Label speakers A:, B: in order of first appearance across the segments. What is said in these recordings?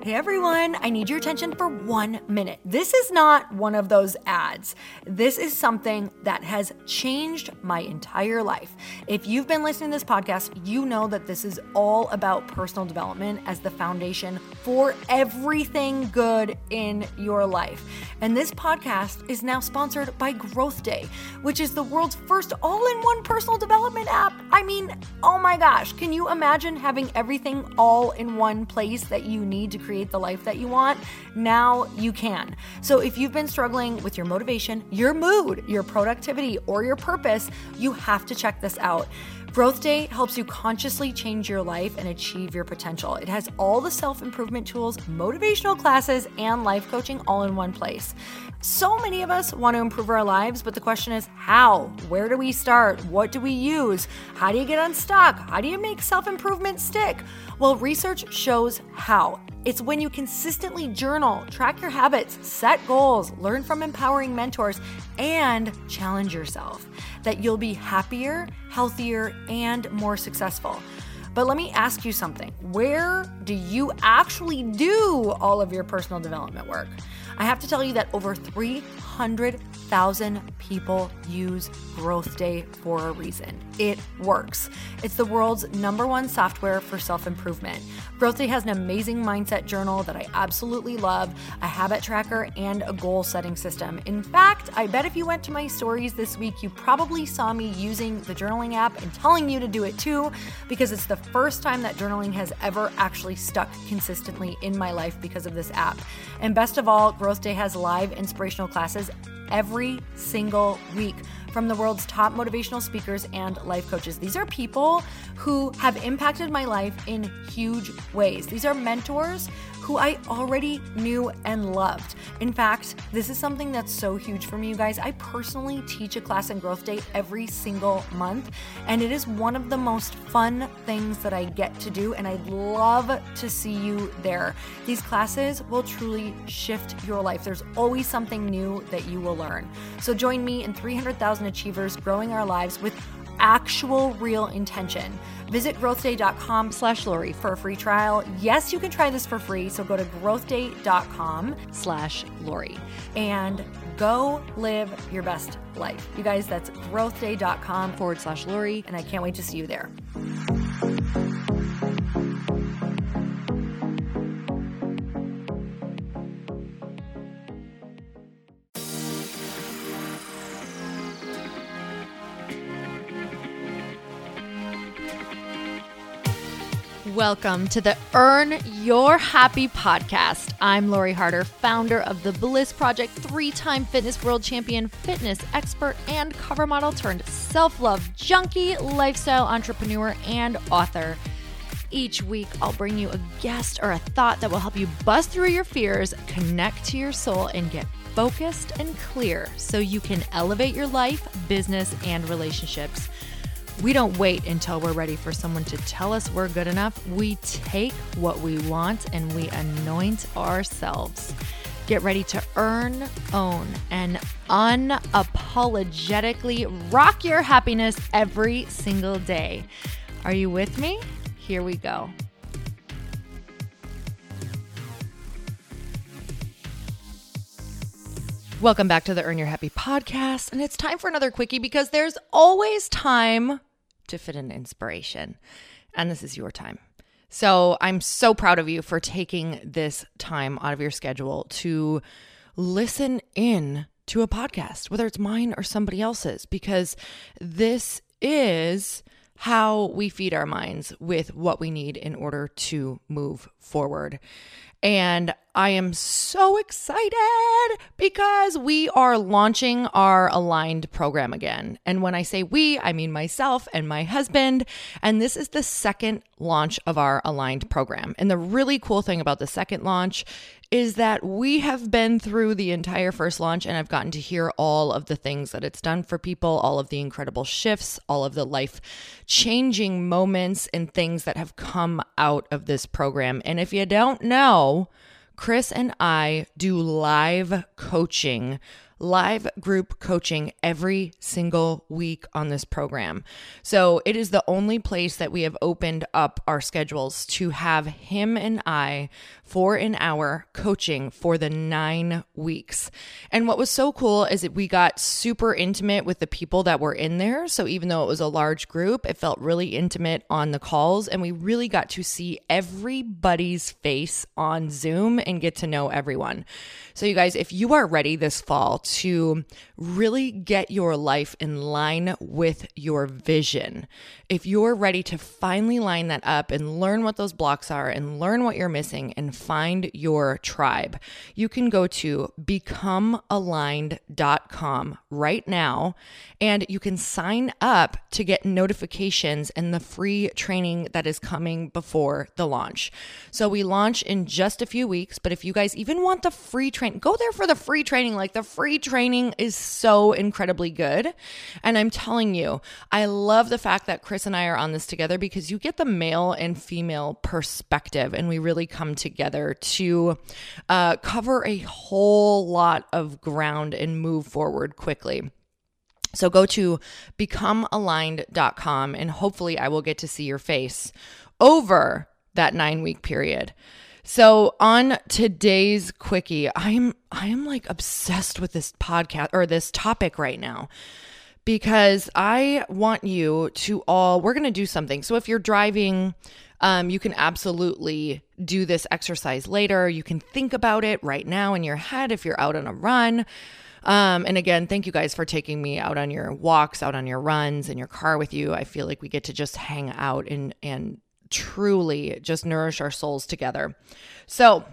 A: Hey everyone, I need your attention for 1 minute. This is not one of those ads. This is something that has changed my entire life. If you've been listening to this podcast, you know that this is all about personal development as the foundation for everything good in your life. And this podcast is now sponsored by Growth Day, which is the world's first all-in-one personal development app. I mean, oh my gosh, can you imagine having everything all in one place that you need to create the life that you want? Now you can. So if you've been struggling with your motivation, your mood, your productivity, or your purpose, you have to check this out. Growth Day helps you consciously change your life and achieve your potential. It has all the self-improvement tools, motivational classes, and life coaching all in one place. So many of us want to improve our lives, but the question is how? Where do we start? What do we use? How do you get unstuck? How do you make self-improvement stick? Well, research shows how. It's when you consistently journal, track your habits, set goals, learn from empowering mentors, and challenge yourself that you'll be happier, healthier, and more successful. But let me ask you something. Where do you actually do all of your personal development work? I have to tell you that over 300,000 people use Growth Day for a reason. It works. It's the world's #1 software for self-improvement. Growth Day has an amazing mindset journal that I absolutely love, a habit tracker, and a goal-setting system. In fact, I bet if you went to my stories this week, you probably saw me using the journaling app and telling you to do it too, because it's the first time that journaling has ever actually stuck consistently in my life because of this app. And best of all, Growth Day has live inspirational classes every single week from the world's top motivational speakers and life coaches. These are people who have impacted my life in huge ways. These are mentors who I already knew and loved. In fact, this is something that's so huge for me, you guys. I personally teach a class in Growth Day every single month, and it is one of the most fun things that I get to do, and I'd love to see you there. These classes will truly shift your life. There's always something new that you will learn. So join me and 300,000 achievers growing our lives with actual real intention. Visit growthday.com/Lori for a free trial. Yes, you can try this for free. So go to growthday.com/Lori and go live your best life. You guys, that's growthday.com/Lori. And I can't wait to see you there. Welcome to the Earn Your Happy podcast. I'm Lori Harder, founder of The Bliss Project, 3-time fitness world champion, fitness expert, and cover model turned self-love junkie, lifestyle entrepreneur, and author. Each week, I'll bring you a guest or a thought that will help you bust through your fears, connect to your soul, and get focused and clear so you can elevate your life, business, and relationships. We don't wait until we're ready for someone to tell us we're good enough. We take what we want and we anoint ourselves. Get ready to earn, own, and unapologetically rock your happiness every single day. Are you with me? Here we go. Welcome back to the Earn Your Happy podcast. And it's time for another quickie because there's always time to fit in inspiration. And this is your time. So I'm so proud of you for taking this time out of your schedule to listen in to a podcast, whether it's mine or somebody else's, because this is how we feed our minds with what we need in order to move forward. And I am so excited because we are launching our Aligned program again. And when I say we, I mean myself and my husband. And this is the second launch of our Aligned program. And the really cool thing about the second launch is that we have been through the entire first launch and I've gotten to hear all of the things that it's done for people, all of the incredible shifts, all of the life-changing moments and things that have come out of this program. And if you don't know, Chris and I do live coaching
B: live group coaching every single week on this program. So it is the only place that we have opened up our schedules to have him and I for an hour coaching for the 9 weeks. And what was so cool is that we got super intimate with the people that were in there. So even though it was a large group, it felt really intimate on the calls, and we really got to see everybody's face on Zoom and get to know everyone. So you guys, if you are ready this fall to really get your life in line with your vision, if you're ready to finally line that up and learn what those blocks are and learn what you're missing and find your tribe, you can go to becomealigned.com right now, and you can sign up to get notifications and the free training that is coming before the launch. So we launch in just a few weeks, but if you guys even want the free training, go there for the free training. Like, the free training is so incredibly good. And I'm telling you, I love the fact that Chris and I are on this together, because you get the male and female perspective, and we really come together to cover a whole lot of ground and move forward quickly. So go to becomealigned.com, and hopefully I will get to see your face over that 9-week period. So on today's quickie, I am like obsessed with this podcast or this topic right now, because I want you to all, we're going to do something. So if you're driving, you can absolutely do this exercise later. You can think about it right now in your head if you're out on a run. And again, thank you guys for taking me out on your walks, out on your runs, in your car with you. I feel like we get to just hang out and truly just nourish our souls together. So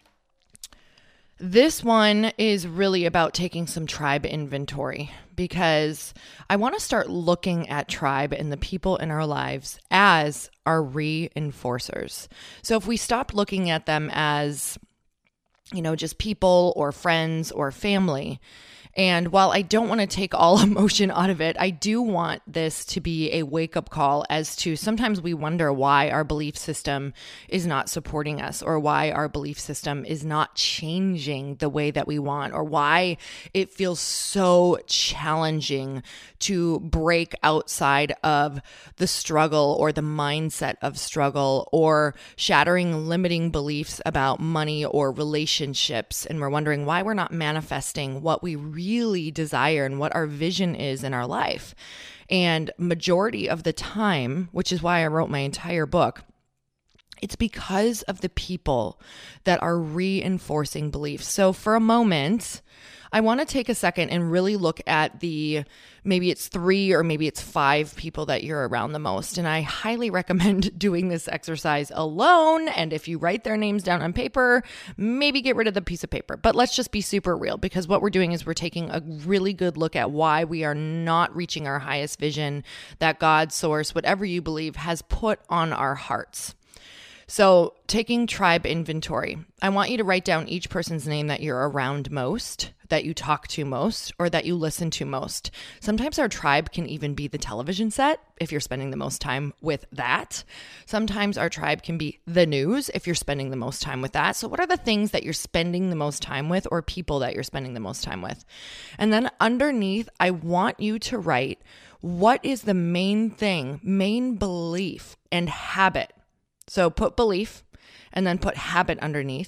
B: this one is really about taking some tribe inventory, because I want to start looking at tribe and the people in our lives as our reinforcers. So if we stop looking at them as, just people or friends or family, and while I don't want to take all emotion out of it, I do want this to be a wake-up call as to sometimes we wonder why our belief system is not supporting us, or why our belief system is not changing the way that we want, or why it feels so challenging to break outside of the struggle or the mindset of struggle, or shattering limiting beliefs about money or relationships. And we're wondering why we're not manifesting what we really desire and what our vision is in our life. And majority of the time, which is why I wrote my entire book, it's because of the people that are reinforcing beliefs. So for a moment, I want to take a second and really look at maybe it's 3 or maybe it's 5 people that you're around the most. And I highly recommend doing this exercise alone. And if you write their names down on paper, maybe get rid of the piece of paper. But let's just be super real, because what we're doing is we're taking a really good look at why we are not reaching our highest vision that God, source, whatever you believe, has put on our hearts. So taking tribe inventory, I want you to write down each person's name that you're around most, that you talk to most, or that you listen to most. Sometimes our tribe can even be the television set, if you're spending the most time with that. Sometimes our tribe can be the news, if you're spending the most time with that. So what are the things that you're spending the most time with, or people that you're spending the most time with? And then underneath, I want you to write, what is the main thing, main belief and habit? So put belief and then put habit underneath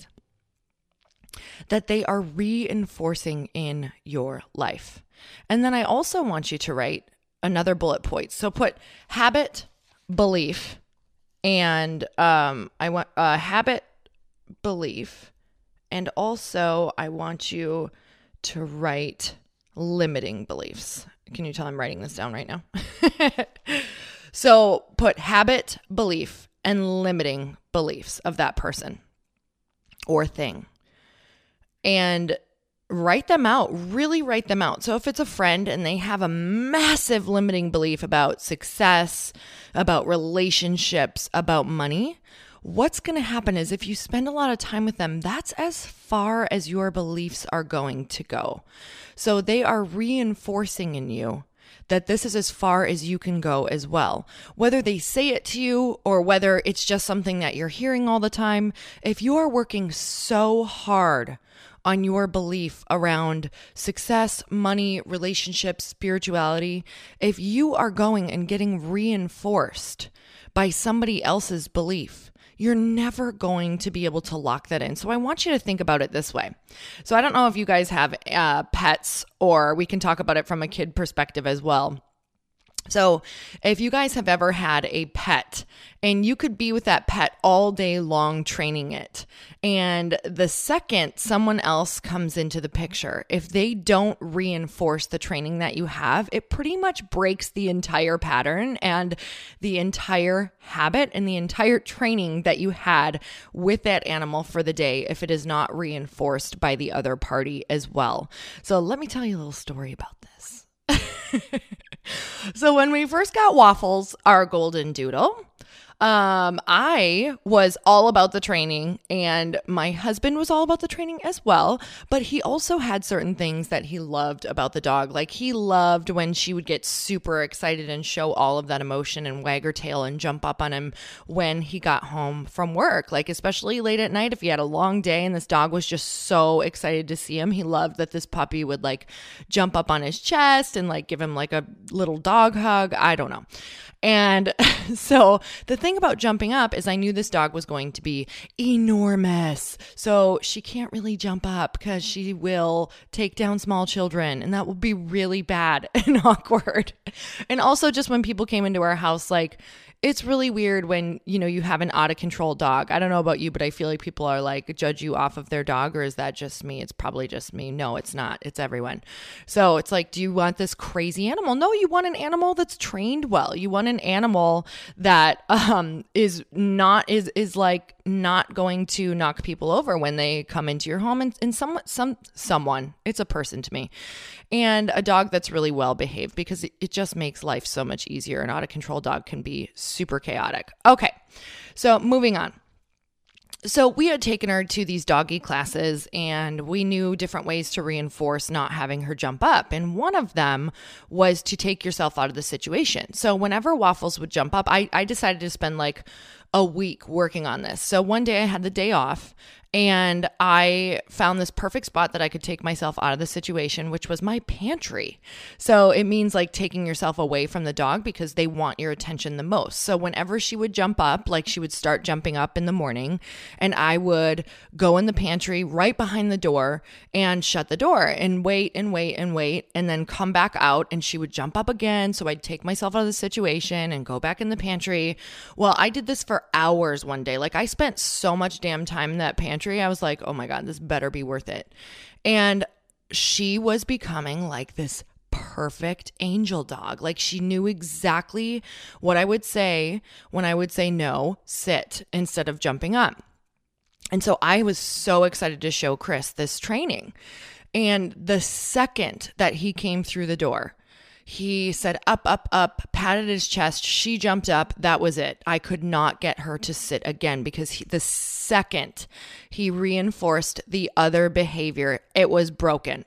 B: that they are reinforcing in your life. And then I also want you to write another bullet point. So put habit, belief, and I want habit, belief, and also I want you to write limiting beliefs. Can you tell I'm writing this down right now? So put habit, belief, and limiting beliefs of that person or thing. And write them out, really write them out. So if it's a friend and they have a massive limiting belief about success, about relationships, about money, what's going to happen is if you spend a lot of time with them, that's as far as your beliefs are going to go. So they are reinforcing in you that this is as far as you can go as well. Whether they say it to you or whether it's just something that you're hearing all the time, if you are working so hard on your belief around success, money, relationships, spirituality, if you are going and getting reinforced by somebody else's belief, you're never going to be able to lock that in. So I want you to think about it this way. So I don't know if you guys have pets, or we can talk about it from a kid perspective as well. So if you guys have ever had a pet and you could be with that pet all day long training it, and the second someone else comes into the picture, if they don't reinforce the training that you have, it pretty much breaks the entire pattern and the entire habit and the entire training that you had with that animal for the day if it is not reinforced by the other party as well. So let me tell you a little story about this. So when we first got Waffles, our golden doodle, I was all about the training, and my husband was all about the training as well, but he also had certain things that he loved about the dog. Like he loved when she would get super excited and show all of that emotion and wag her tail and jump up on him when he got home from work, like especially late at night if he had a long day and this dog was just so excited to see him. He loved that this puppy would like jump up on his chest and like give him like a little dog hug. I don't know. And so the thing about jumping up is I knew this dog was going to be enormous. So she can't really jump up because she will take down small children, and that will be really bad and awkward. And also just when people came into our house, like it's really weird when, you know, you have an out of control dog. I don't know about you, but I feel like people are like, judge you off of their dog, or is that just me? It's probably just me. No, it's not. It's everyone. So it's like, do you want this crazy animal? No, you want an animal that's trained well. You want an animal that is like not going to knock people over when they come into your home, and someone, it's a person to me, and a dog that's really well behaved, because it just makes life so much easier. An out of control dog can be super chaotic. Okay, so moving on. So we had taken her to these doggy classes, and we knew different ways to reinforce not having her jump up. And one of them was to take yourself out of the situation. So whenever Waffles would jump up, I decided to spend like a week working on this. So one day I had the day off, and I found this perfect spot that I could take myself out of the situation, which was my pantry. So it means like taking yourself away from the dog because they want your attention the most. So whenever she would jump up, like she would start jumping up in the morning, and I would go in the pantry right behind the door and shut the door and wait and wait and wait, and then come back out, and she would jump up again. So I'd take myself out of the situation and go back in the pantry. Well, I did this for hours one day. Like I spent so much damn time in that pantry. I was like, oh my God, this better be worth it. And she was becoming like this perfect angel dog. Like she knew exactly what I would say when I would say no, sit, instead of jumping up. And so I was so excited to show Chris this training. And the second that he came through the door, he said, up, up, up, patted his chest. She jumped up. That was it. I could not get her to sit again because the second he reinforced the other behavior, it was broken.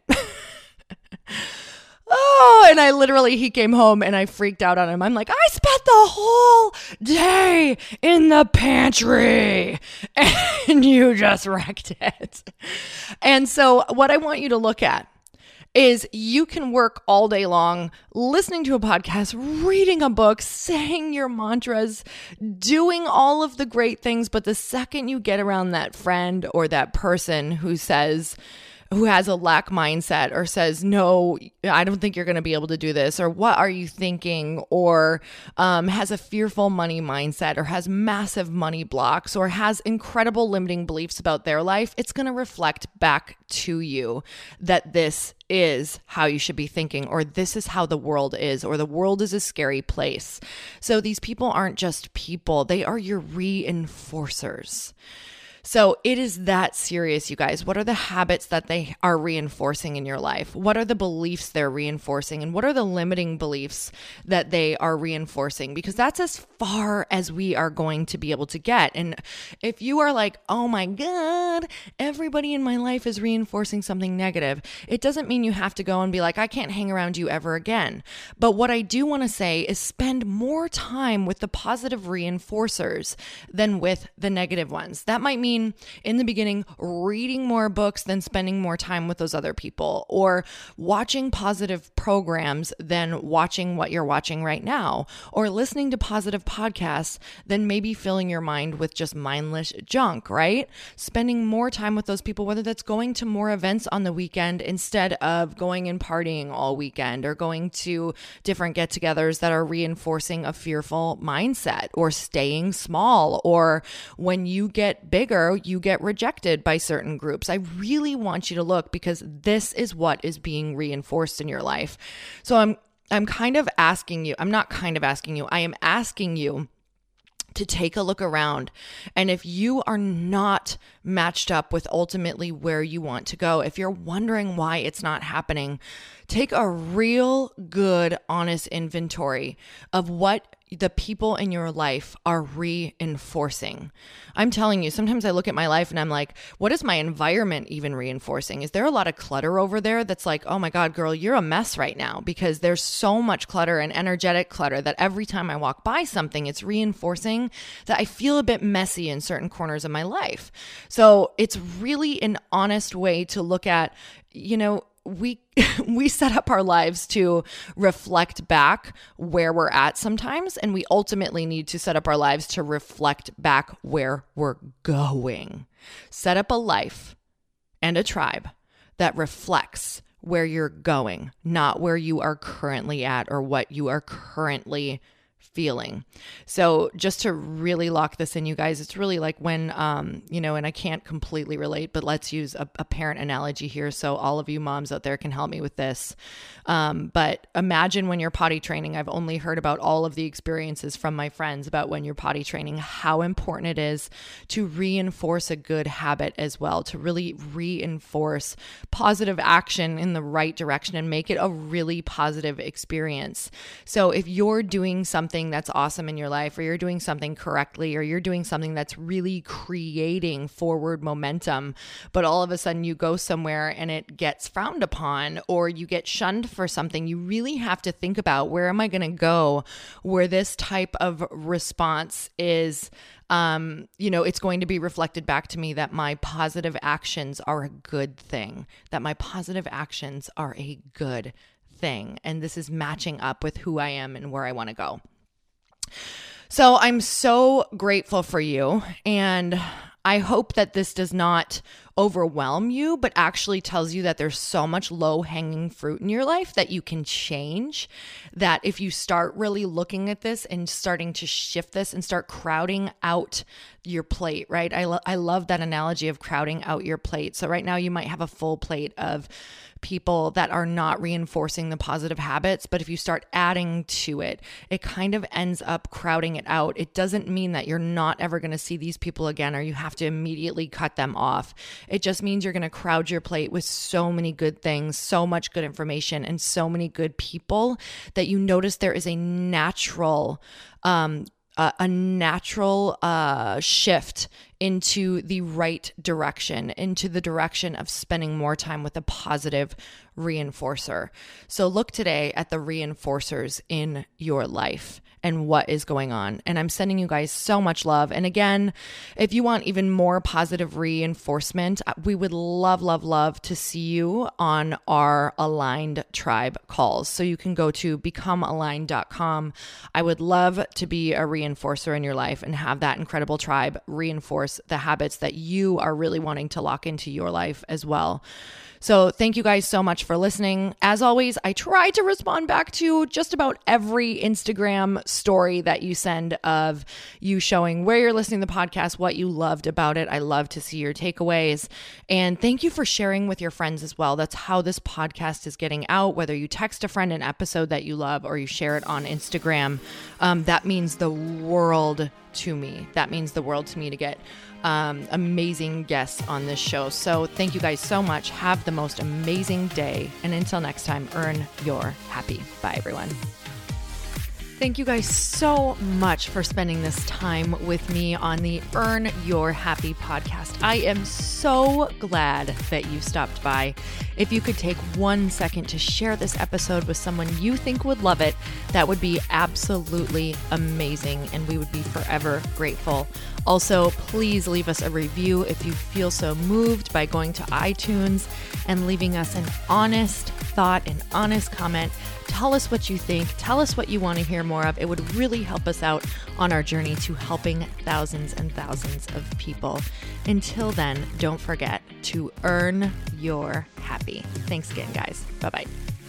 B: Oh, and he came home and I freaked out on him. I'm like, I spent the whole day in the pantry and you just wrecked it. And so what I want you to look at is you can work all day long listening to a podcast, reading a book, saying your mantras, doing all of the great things. But the second you get around that friend or that person who has a lack mindset, or says, no, I don't think you're going to be able to do this, or what are you thinking, or has a fearful money mindset, or has massive money blocks, or has incredible limiting beliefs about their life, it's going to reflect back to you that this is how you should be thinking, or this is how the world is, or the world is a scary place. So these people aren't just people, they are your reinforcers. So it is that serious, you guys. What are the habits that they are reinforcing in your life? What are the beliefs they're reinforcing? And what are the limiting beliefs that they are reinforcing? Because that's as far as we are going to be able to get. And if you are like, oh my God, everybody in my life is reinforcing something negative, it doesn't mean you have to go and be like, I can't hang around you ever again. But what I do want to say is spend more time with the positive reinforcers than with the negative ones. That might mean mean, in the beginning, reading more books than spending more time with those other people, or watching positive programs than watching what you're watching right now, or listening to positive podcasts than maybe filling your mind with just mindless junk, right? Spending more time with those people, whether that's going to more events on the weekend instead of going and partying all weekend, or going to different get-togethers that are reinforcing a fearful mindset, or staying small, or when you get bigger, you get rejected by certain groups. I really want you to look, because this is what is being reinforced in your life. So I'm kind of asking you, I'm not kind of asking you, I am asking you to take a look around. And if you are not matched up with ultimately where you want to go, if you're wondering why it's not happening, take a real good, honest inventory of what the people in your life are reinforcing. I'm telling you, sometimes I look at my life and I'm like, what is my environment even reinforcing? Is there a lot of clutter over there that's like, oh my God, girl, you're a mess right now? Because there's so much clutter and energetic clutter that every time I walk by something, it's reinforcing that I feel a bit messy in certain corners of my life. So it's really an honest way to look at, we set up our lives to reflect back where we're at sometimes, and we ultimately need to set up our lives to reflect back where we're going. Set up a life and a tribe that reflects where you're going, not where you are currently at or what you are currently feeling. So just to really lock this in, you guys, it's really like when, and I can't completely relate, but let's use a parent analogy here. So all of you moms out there can help me with this. But imagine when you're potty training. I've only heard about all of the experiences from my friends about when you're potty training, how important it is to reinforce a good habit as well, to really reinforce positive action in the right direction and make it a really positive experience. So if you're doing something that's awesome in your life, or you're doing something correctly, or you're doing something that's really creating forward momentum, but all of a sudden you go somewhere and it gets frowned upon, or you get shunned for something, you really have to think about, where am I going to go where this type of response is, it's going to be reflected back to me that my positive actions are a good thing, that my positive actions are a good thing. And this is matching up with who I am and where I want to go. So I'm so grateful for you, and I hope that this does not overwhelm you, but actually tells you that there's so much low-hanging fruit in your life that you can change, that if you start really looking at this and starting to shift this and start crowding out your plate, right? I love that analogy of crowding out your plate. So right now you might have a full plate of people that are not reinforcing the positive habits, but if you start adding to it, it kind of ends up crowding it out. It doesn't mean that you're not ever going to see these people again, or you have to immediately cut them off. It just means you're going to crowd your plate with so many good things, so much good information, and so many good people that you notice there is a natural shift into the right direction, into the direction of spending more time with a positive reinforcer. So look today at the reinforcers in your life and what is going on. And I'm sending you guys so much love. And again, if you want even more positive reinforcement, we would love, love, love to see you on our Aligned Tribe calls. So you can go to becomealigned.com. I would love to be a reinforcer in your life and have that incredible tribe reinforce the habits that you are really wanting to lock into your life as well. So thank you guys so much for listening. As always, I try to respond back to just about every Instagram story that you send of you showing where you're listening to the podcast, what you loved about it. I love to see your takeaways. And thank you for sharing with your friends as well. That's how this podcast is getting out, whether you text a friend an episode that you love or you share it on Instagram. That means the world to me. That means the world to me to get amazing guests on this show. So thank you guys so much. Have the most amazing day. And until next time, earn your happy. Bye, everyone. Thank you guys so much for spending this time with me on the Earn Your Happy podcast. I am so glad that you stopped by. If you could take 1 second to share this episode with someone you think would love it, that would be absolutely amazing, and we would be forever grateful. Also, please leave us a review if you feel so moved by going to iTunes and leaving us an honest thought, an honest comment. Tell us what you think. Tell us what you want to hear more of. It would really help us out on our journey to helping thousands and thousands of people. Until then, don't forget to earn your happy. Thanks again, guys. Bye-bye.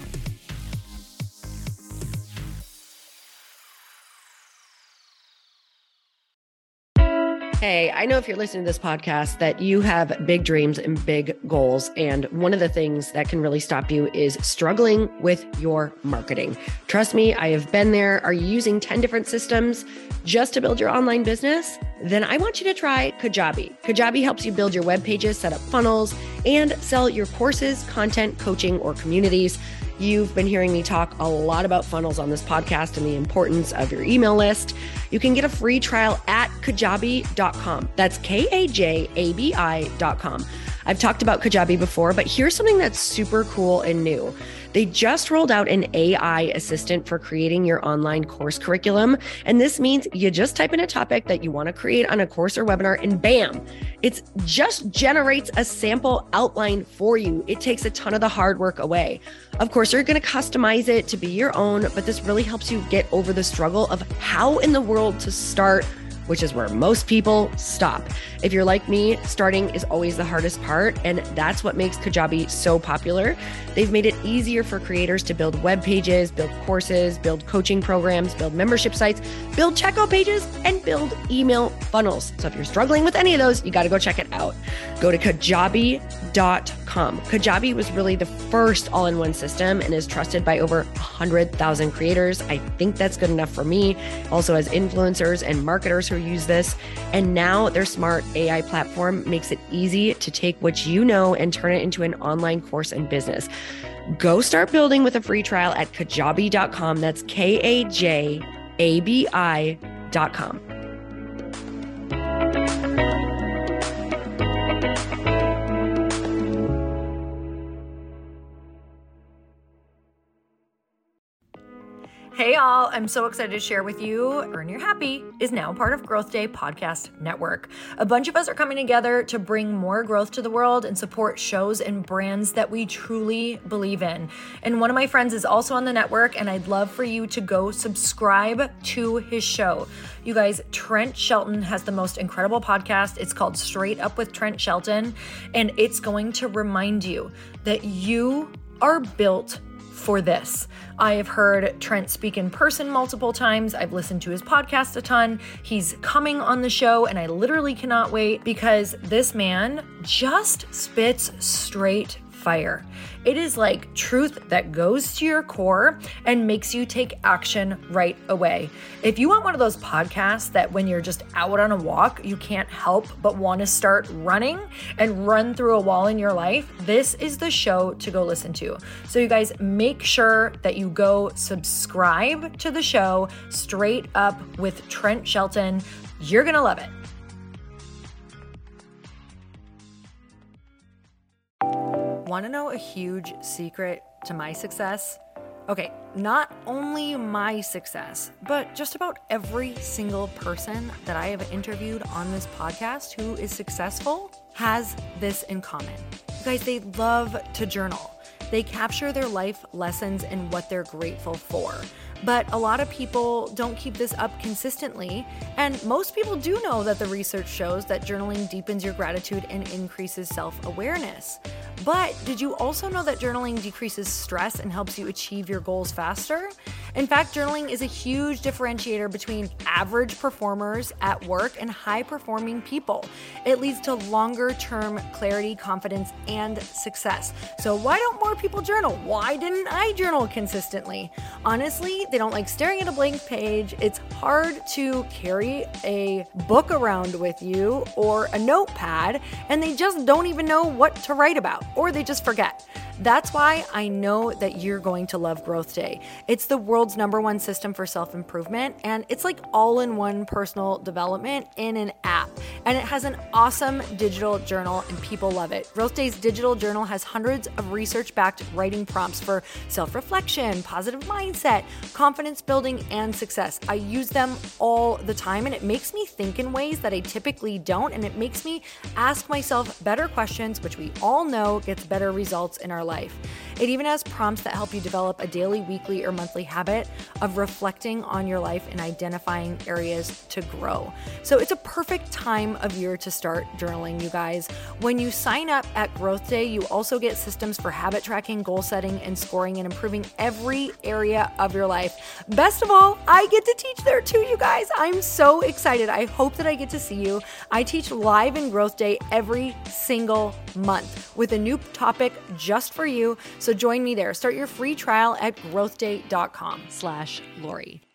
B: Hey, I know if you're listening to this podcast that you have big dreams and big goals. And one of the things that can really stop you is struggling with your marketing. Trust me, I have been there. Are you using 10 different systems just to build your online business? Then I want you to try Kajabi. Kajabi helps you build your web pages, set up funnels, and sell your courses, content, coaching, or communities. You've been hearing me talk a lot about funnels on this podcast and the importance of your email list. You can get a free trial at kajabi.com. That's Kajabi.com. I've talked about Kajabi before, but here's something that's super cool and new. They just rolled out an AI assistant for creating your online course curriculum. And this means you just type in a topic that you want to create on a course or webinar, and bam, it just generates a sample outline for you. It takes a ton of the hard work away. Of course, you're going to customize it to be your own, but this really helps you get over the struggle of how in the world to start, which is where most people stop. If you're like me, starting is always the hardest part, and that's what makes Kajabi so popular. They've made it easier for creators to build web pages, build courses, build coaching programs, build membership sites, build checkout pages, and build email funnels. So if you're struggling with any of those, you got to go check it out. Go to Kajabi.com. Kajabi was really the first all-in-one system and is trusted by over 100,000 creators. I think that's good enough for me. Also, as influencers and marketers who use this. And now their smart AI platform makes it easy to take what you know and turn it into an online course and business. Go start building with a free trial at Kajabi.com. That's Kajabi.com.
A: Hey all, I'm so excited to share with you, Earn Your Happy is now part of Growth Day Podcast Network. A bunch of us are coming together to bring more growth to the world and support shows and brands that we truly believe in. And one of my friends is also on the network, and I'd love for you to go subscribe to his show. You guys, Trent Shelton has the most incredible podcast. It's called Straight Up with Trent Shelton, and it's going to remind you that you are built for this. I have heard Trent speak in person multiple times. I've listened to his podcast a ton. He's coming on the show, and I literally cannot wait because this man just spits straight fire. It is like truth that goes to your core and makes you take action right away. If you want one of those podcasts that when you're just out on a walk, you can't help but want to start running and run through a wall in your life, this is the show to go listen to. So you guys, make sure that you go subscribe to the show, Straight Up with Trent Shelton. You're going to love it. Want to know a huge secret to my success? Okay, not only my success, but just about every single person that I have interviewed on this podcast who is successful has this in common. You guys, they love to journal. They capture their life lessons and what they're grateful for. But a lot of people don't keep this up consistently, and most people do know that the research shows that journaling deepens your gratitude and increases self-awareness. But did you also know that journaling decreases stress and helps you achieve your goals faster? In fact, journaling is a huge differentiator between average performers at work and high-performing people. It leads to longer-term clarity, confidence, and success. So why don't more people journal? Why didn't I journal consistently? Honestly, they don't like staring at a blank page. It's hard to carry a book around with you or a notepad, and they just don't even know what to write about, or they just forget. That's why I know that you're going to love Growth Day. It's the world's #1 system for self-improvement, and it's like all-in-one personal development in an app. And it has an awesome digital journal, and people love it. Growth Day's digital journal has hundreds of research-backed writing prompts for self-reflection, positive mindset, confidence building, and success. I use them all the time, and it makes me think in ways that I typically don't, and it makes me ask myself better questions, which we all know gets better results in our life. It even has prompts that help you develop a daily, weekly, or monthly habit of reflecting on your life and identifying areas to grow. So it's a perfect time of year to start journaling, you guys. When you sign up at Growth Day, you also get systems for habit tracking, goal setting, and scoring, and improving every area of your life. Best of all, I get to teach there too, you guys. I'm so excited. I hope that I get to see you. I teach live in Growth Day every single month with a new topic just for you. So join me there. Start your free trial at growthday.com/Lori.